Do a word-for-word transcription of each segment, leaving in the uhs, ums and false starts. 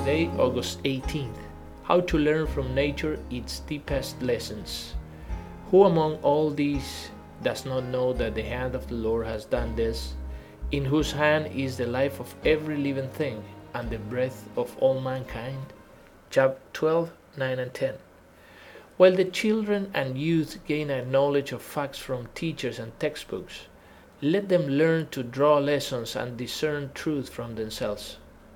Today, August eighteenth. How to learn from nature its deepest lessons. Who among all these does not know that the hand of the Lord has done this, in whose hand is the life of every living thing, and the breath of all mankind? Job twelve, nine and ten. While the children and youth gain a knowledge of facts from teachers and textbooks, let them learn to draw lessons and discern truth from themselves.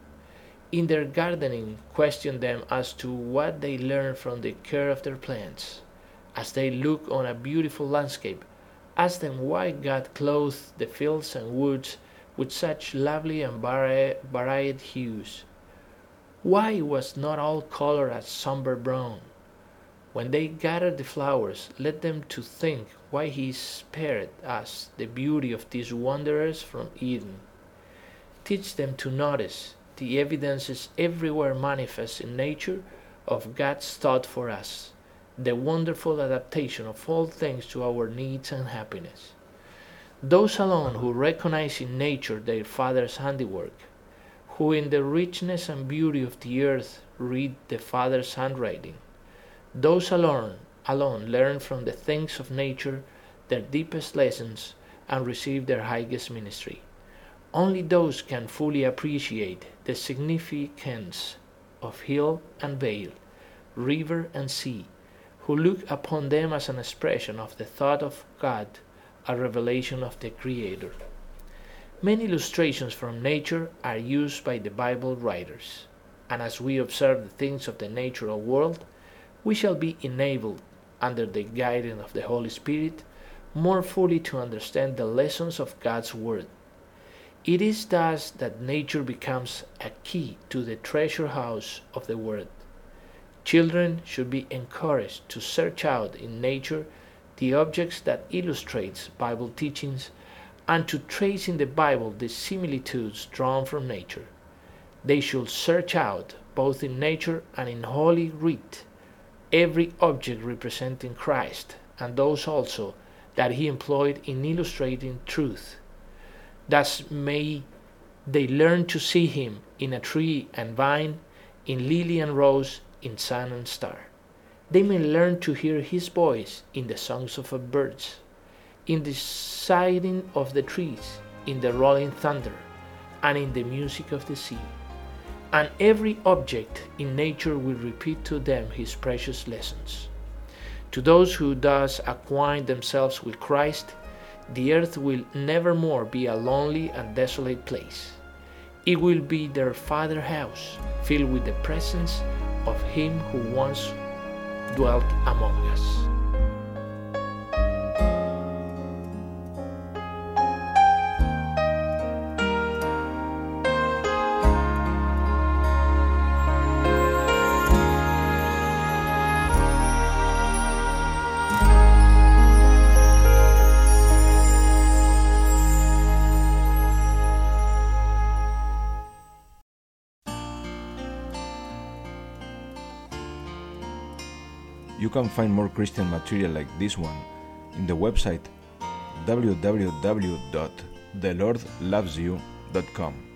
In their gardening, question them as to what they learn from the care of their plants. As they look on a beautiful landscape, ask them why God clothed the fields and woods with such lovely and vari- varied hues. Why was not all color a somber brown? When they gather the flowers, let them to think why He spared us the beauty of these wanderers from Eden. Teach them to notice the evidences everywhere manifest in nature of God's thought for us, the wonderful adaptation of all things to our needs and happiness. Those alone who recognize in nature their Father's handiwork, who in the richness and beauty of the earth read the Father's handwriting, those alone, alone learn from the things of nature their deepest lessons and receive their highest ministry. Only those can fully appreciate the significance of hill and vale, river and sea, who look upon them as an expression of the thought of God, a revelation of the Creator. Many illustrations from nature are used by the Bible writers, and as we observe the things of the natural world, we shall be enabled, under the guidance of the Holy Spirit, more fully to understand the lessons of God's Word. It is thus that nature becomes a key to the treasure house of the Word. Children should be encouraged to search out in nature the objects that illustrates Bible teachings and to trace in the Bible the similitudes drawn from nature. They should search out, both in nature and in Holy Writ, every object representing Christ, and those also that He employed in illustrating truth. Thus may they learn to see Him in a tree and vine, in lily and rose, in sun and star. They may learn to hear His voice in the songs of the birds, in the sighing of the trees, in the rolling thunder, and in the music of the sea. And every object in nature will repeat to them His precious lessons. To those who thus acquaint themselves with Christ, the earth will never more be a lonely and desolate place. It will be their Father's house, filled with the presence of Him who once dwelt among us. You can find more Christian material like this one in the website w w w dot the lord loves you dot com.